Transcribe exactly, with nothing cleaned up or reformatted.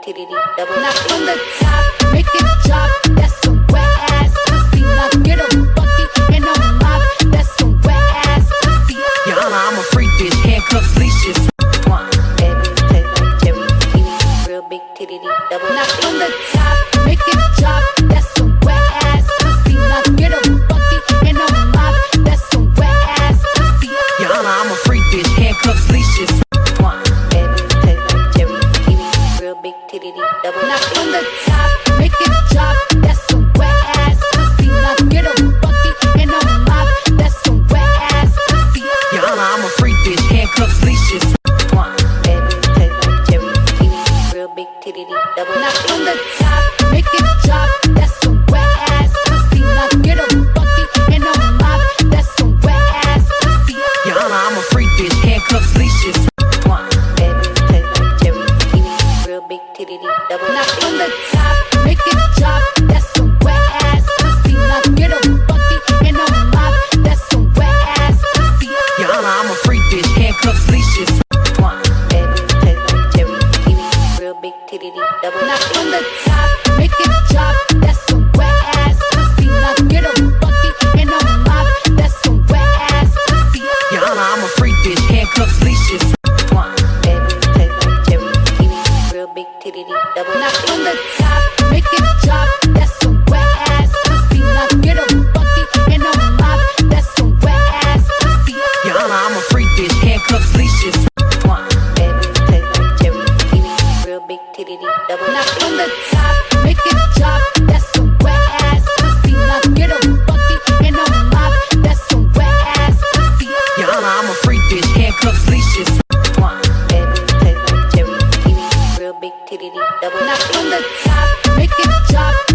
titty, double. Now from the top, make it drop. That's some wet ass pussy. Now get a bucket and a mop. That's some wet ass pussy. Your Honor, I'm a freak bitch, handcuffs, leashes. One, baby, taste like cherry, kiwi, real big titty, double. Now from the top, make it drop. That's some wet ass pussy. Now get a bucket and a mop. That's some wet ass pussy. Your Honor, I'm a freak bitch, handcuffs, leashes. One, baby, taste like cherry, kiwi, real big titty, double. Now from the top, make it drop. That's some wet ass pussy. Now get a bucket and a mop. That's some wet ass pussy. Your Honor, I'm a freak bitch, handcuffs, leashes. One, baby, taste like cherry, kiwi, real big titty, double. Now from the top, make it drop. That's some wet ass pussy. Now get a bucket and a mop. That's some wet ass pussy. Your Honor, I'm a freak bitch, handcuffs, leashes. One, baby, taste like cherry, kiwi, real big titty, double. Now from the top, make it drop. That's some wet ass pussy. Now get a bucket and a mop. That's some wet ass pussy. Your Honor, I'm a freak bitch, handcuffs, leashes. One, baby, taste like cherry, kiwi, real big titty, double. Now from the top, make it drop. That's some wet ass pussy. Now get a bucket and a mop. That's some wet ass pussy. Your Honor, I'm a freak bitch, handcuffs, leashes. One, baby, taste like cherry, kiwi, real big titty, double. Now from the top, make it drop. That's some wet ass pussy. Now get a bucket and a mop. That's some wet ass pussy. Your Honor, I'm a freak bitch, handcuffs, leashes. One, baby, taste like cherry, kiwi, real big titty, double. Now from the top, make it drop. That's some wet ass pussy. Now get a bucket and a mop. That's some wet ass pussy. Your Honor, I'm a freak bitch, handcuffs, leashes. One, baby, taste like cherry, kiwi, real big titty, double. Now from the top, make it drop.